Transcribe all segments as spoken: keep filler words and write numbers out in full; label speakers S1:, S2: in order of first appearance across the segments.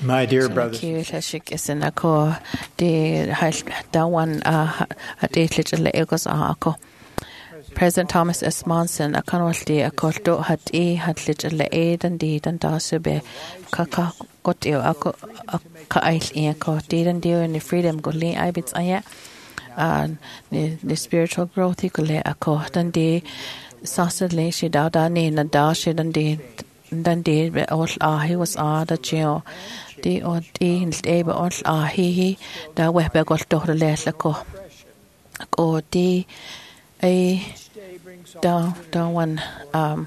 S1: My dear brothers,
S2: Ki lashik isin ako di dawan hadith le egos ako. President Thomas S. Monson akanwalti akolto hat e hat le e dan di dan da sube kaka kotio ako ka ail e ako di dan dio ni freedom go li ai bits aya and the spiritual growth ko le ako dan di sasad le shi da da ni na da shi dan di dan di be all ah he was ah da chio di o di e be all ah he he da we be gol to le ko ko di a down down one um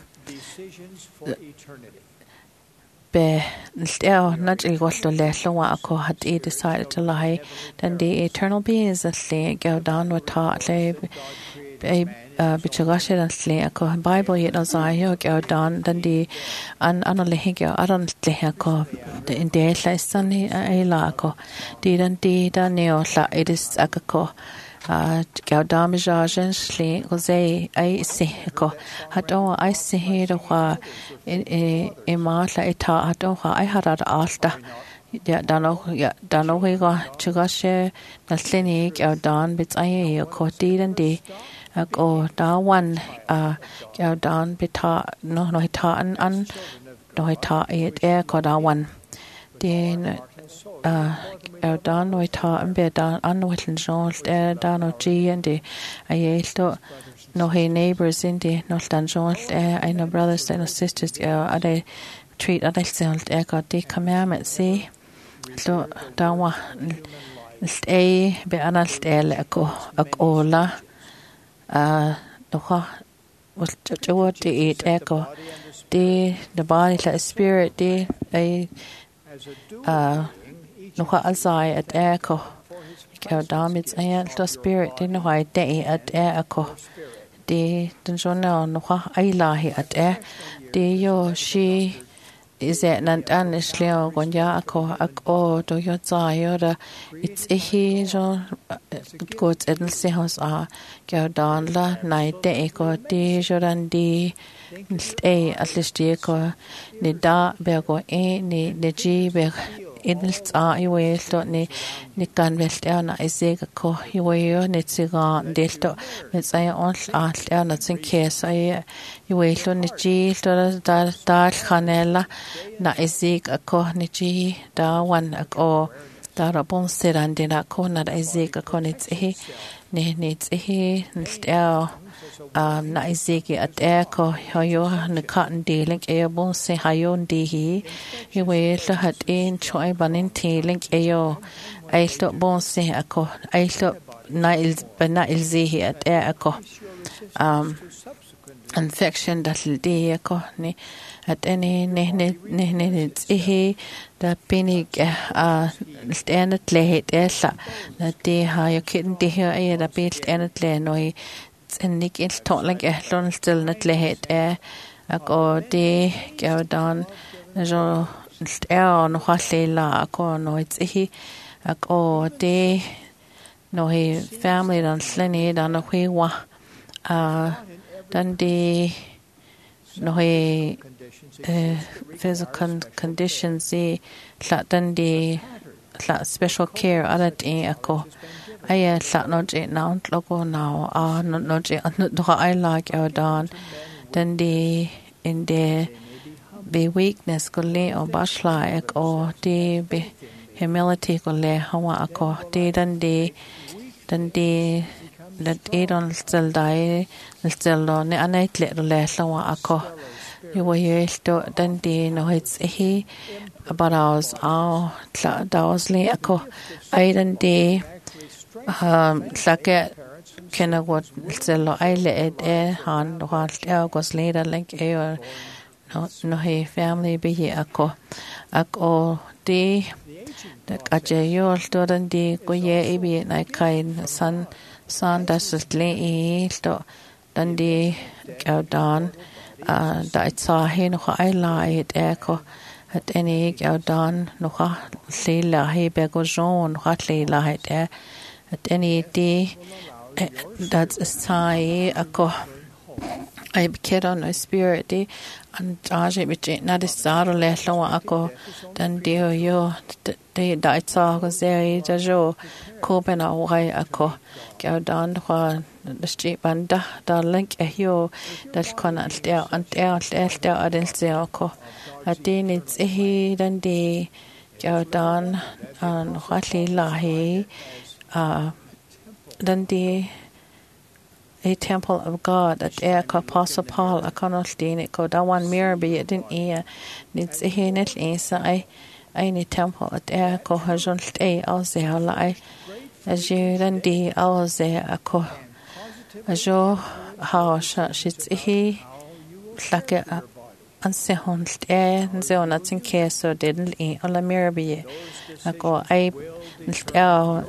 S2: be lteo not e gol to le lo wa ko had e decided to lie then the eternal being is a le go down with thought le a bichagash an le ko bible yet as I yo go down then the an an le go aron le ko the in the la sunny a la ko di dan di da neo la it is akako a go down mijagen le ko ze ai se ko hato ai se he ro wa e e ma la eta hato ha ai hara alta ya dano ya dano we go chugashe na sleni go down bits ai ko di dan di ako da one uh go down bita no no hita an an no hita it air ko da one then uh go down no hita an be down an no hitin jolt air down no g and the I to no hey neighbors in the no dan jolt air I know brothers and sisters are they treat other self air got the commandment see so da one stay be anast air ako akola uh no was what to eat echo the the body the spirit the a uh no asai at echo go down it's a the spirit the no I day at echo the don't know no I lahi at e the yo she is it nan honestly on ya ako ako to yo tsaya da it's a he jo good and se house a go down la night de ko de joran di e at least ko ni da be ko e ni ni ji be idils a I we to ni ni kan velt ana ise ko I we yo ni tsiga delto met sai on alt ana sin kes ai I we to ni ji to da da khanela na ise ko ni ji da wan ko da rabon serandina ko na ise ko ni tsi ni ni tsi ntel um na iseki at eko hoyo na cotton dealing e bon se hayon di hi I we lo hat in choi banin tealing e yo I lo bon se ako I lo na il bana il zihi at eko um infection that di eko ni at any ne ne ne ne tsihi da pinig uh stand le het esa na di ha yo kitten di hi e da bilt enet le noi en nik il tolling e lon still net le het e ako de go down jo er no hasela ako no it's hi ako de no he family dan sleni dan no he wa uh dan de no he physical conditions e la dan de la special care alat e ako I sat not it now logo now ah not not it no I like our don then the in the be weakness ko le o bashla ek o the be humility ko le hawa ko the then the then the let it on still die still on ne anait le le lawa ako you were here to then the no it's he about us ah that was le ako I then the um sake kena what selo aile et e han halt e gos later link e no no he family be ako ako de the kaje yo to dan di ko ye e bi na kain san san dasle e to dan di go down uh da sa he no I lie e ko at any go down no ha le la he be go jon hat le la het e at any day that's a sign ako I kid on a spirit day an aje biche na de saro le lo ako dan dio yo de da itsa go ze da jo ko ben a wai ako ga dan kwa de sti banda da link e yo da kon al de an de al de de adel ze ako atin it's e dan de ga dan an khali la he a dan de a temple of God at air Apostle Paul a conostine ko da one mirror be it in ear needs a hinet isa I I ni temple at air ko hajon stay aus there lai as you then di aus there a ko ajo how shits he like a an se hon stay ze on at in case so didn't e on la mirror be a ko I stay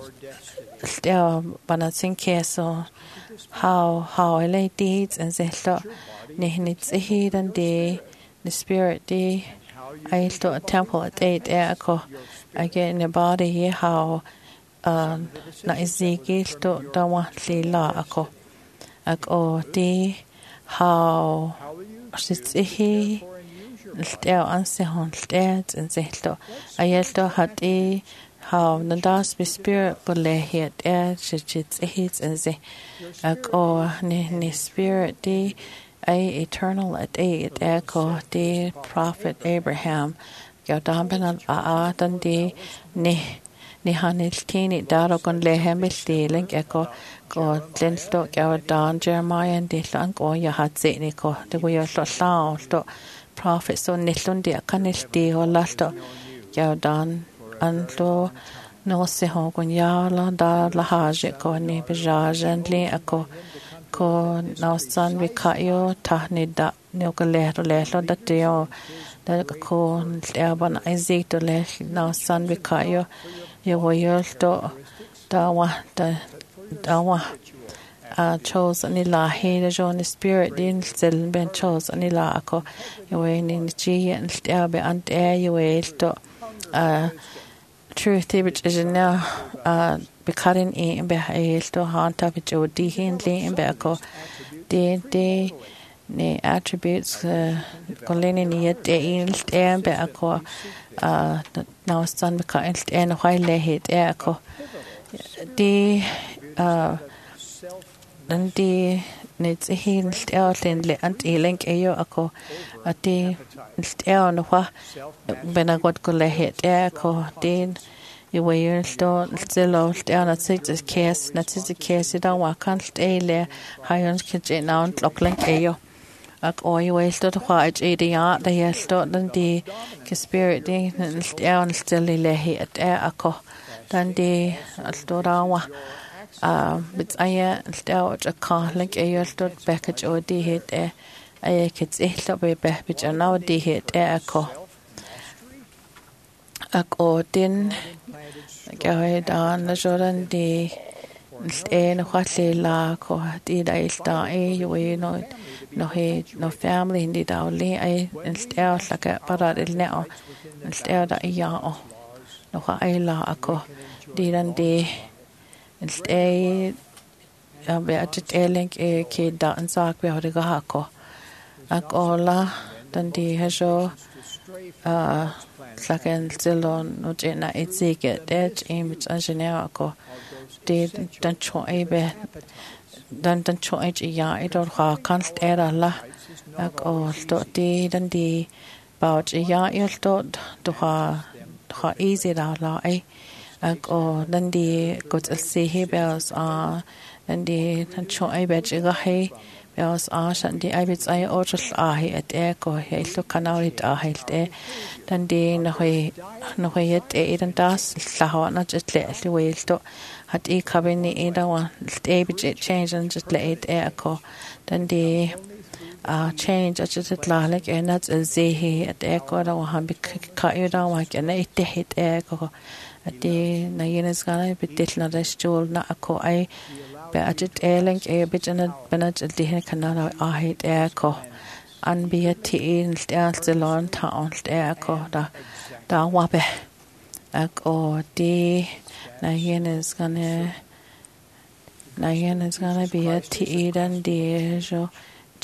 S2: stay banatin case so how how I lay deeds and zelo ni nits a hidden day the spirit day I sto a temple at eight echo I get in the body how um na Ezekiel sto da wa la ako ak o day how sits a he stel an se hon stet and zelo I sto hat e how the das be spirit bole het er chits hits and ze ak o ni ni spirit de a eternal at eight echo de prophet Abraham ga dan ben a a dan de ni ni hanil tini daro kon le hemil link echo go den sto ga dan Jeremiah and de lang o ya hat ze ni ko de go yo so sao sto prophet so ni lun de kanil de o la sto ga dan an lo no se ho kon ya la da la haje ko ni bejaje le ako ko na san vi ka yo ta ni da ne ko le le lo da te yo da ko le ban Isaac to le na san vi ka yo yo wo yo to da wa da da wa a chose ani la he the Holy Spirit in sel ben chose ani la ako yo ni ji en le be an e yo e to a truth which is now uh becoming in be to hanta which would de hindly in be ko de de ne attributes koleni ni de in de be ko uh now son becoming en whyle hit e ko de uh dan de nits hint erlendle ant elink eyo ako ati er no wa bena god ko le het er ko den i way sto zelo er na sit is case na sit is case da wa kan ele hayon kitchen now loklink eyo ak o i way sto wa e de ya da ya sto dan di ke spirit de er still le het er ako dan di sto da wa Uh, but I out a car like a year dot package or de hit a I kids it up a babbage and now de hit a co a co din go ahead on the Jordan de en what la co did I start a way no no he no family in the daily I instead like a parad now instead that ya no I la a co did and de Instead, be at it link a kid that and sack be the hako. Ak ola, then the hajo, uh, second zilon, no jena, it's a get that image engineer ako. Did don't show a be, don't don't show a ya, it or ha can't error la. Ak all dot did and the about a ya, you'll dot to ha ha easy da la eh. Ak o dan di got al se he bells a dan di tan cho ai bet ga he bells a shan di ai bits ai o just a he at e ko he lo kanarit a he te dan di na he no he et e dan das la ha na just le le we to hat e kabini e da wa e bit change and just le it e ko dan di a change at just la like and that's a ze he at e ko da wa ha bi ka e da wa ke na it hit e ko ati na yenes gana bitil na restol na ako ay be atit eling e bit na benat di kanana a hit e ko an bi ati in the lon town e ko da da wa be ako di na yenes gana na yenes gana bi ati dan di jo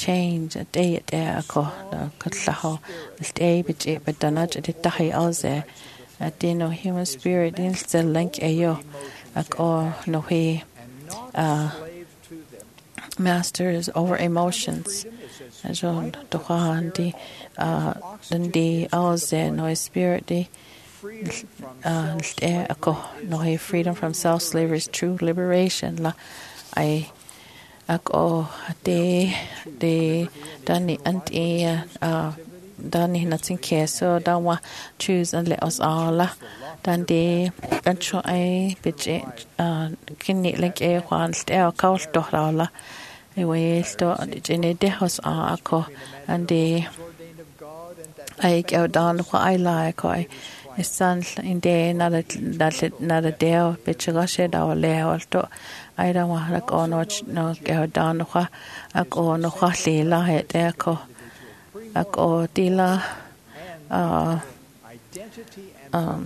S2: change a day at there ko katlaho stay bit it but danaj it tahi alze at the no human spirit in the link ayo ak o no he uh masters over emotions ajon dohan di uh then the alze no spirit di uh ako no he freedom from self slavery is true liberation la I ako de de dani anti uh dani nothing care so don't want choose and let us all la dan de dan try bit uh kinni like e kwan stel kaul to la e we sto in de house ako and de I go down what I like I is san in de na that na de bit gashe da le alto I don't want to go no no go down no I go no khali la he de ko I go dila uh um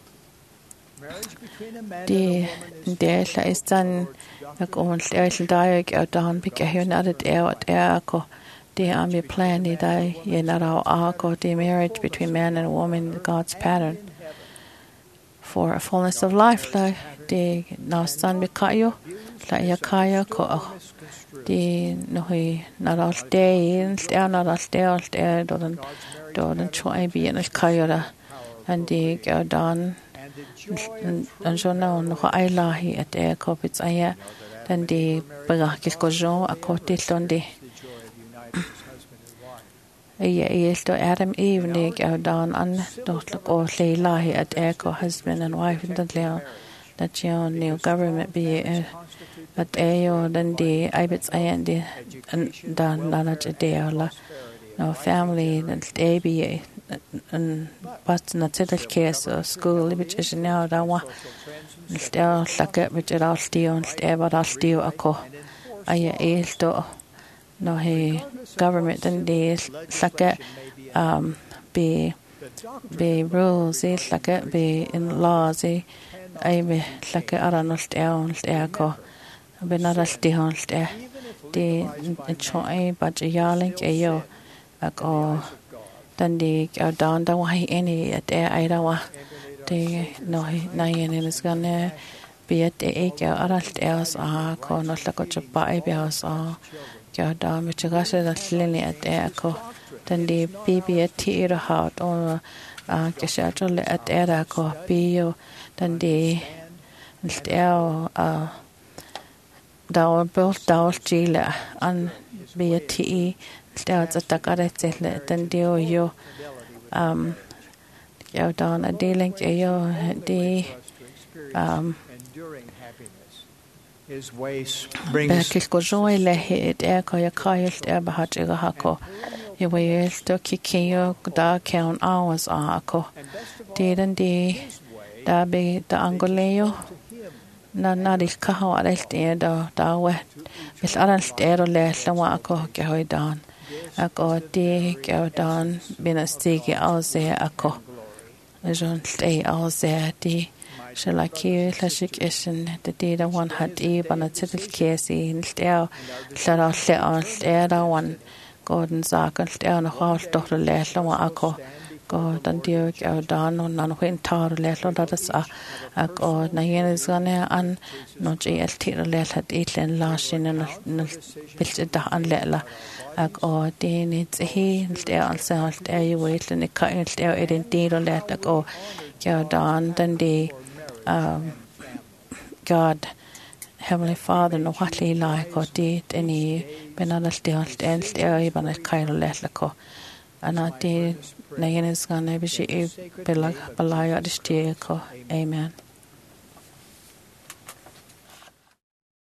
S2: the de la is dann I go on the diet go down pick here not at out there ko the army plan the day you not our go the marriage between man and woman God's pattern for a fullness of life like the now son bikayo la yakaya ko the no he not all day in down not all day all day don't don't try be in a kayora and the go down and so now no I lahi at the copits I then the bagakis ko jo akotil on the yeah yes to Adam Eve ne go down and don't look all lay lahi at echo husband and wife in the leo that your new government be at ayo then the ibits I and the and dan knowledge a day la no family and a be and but not the case of school which is now that one still like it which it all still and ever all still ako I is to no he government and the like um be be rules is like it be in laws I be like I don't know still ako be not a still still the try but yelling ayo ako then the go down the way any at there I don't want the no nine is gonna be at the ego adult else ah ko not like a baby house ah go down which I said that lily at there ko then the baby at the heart or uh actually at there ko be you then the still uh down both down jila and be a tea still at the carette then do you um go down a dealing yo the um
S1: his ways brings
S2: ko joy le het er ko ya kailt er bahat ga hako ye we sto kikiyo da count hours a ko diden di da be da angoleo na na dis ka ha ala ste da da we bis ala ste ro le lawa ko ke hoy dan ako di go dan bina stigi alze ako Jean stay alze di Shalaki Lashik Ishin, the data one had even a typical case in Stel, Shara Stel, Stera one, Gordon Zak, and Stel, and a horse doctor Lesla, Ako, God, and dear Gaudan, and none went tar Lesla, that is a god, Nayan is gonna, and no G L T let had eaten Lashin and built it down Lela. Ag o din it's he Stel, and self, there you wait, and the cut Stel, it indeed, or let go Gaudan, then the Um, God, Heavenly Father, no what he like or did any banana still and still even a kind of letlako. And I did Nayan is gonna be she be like Balaya the Amen.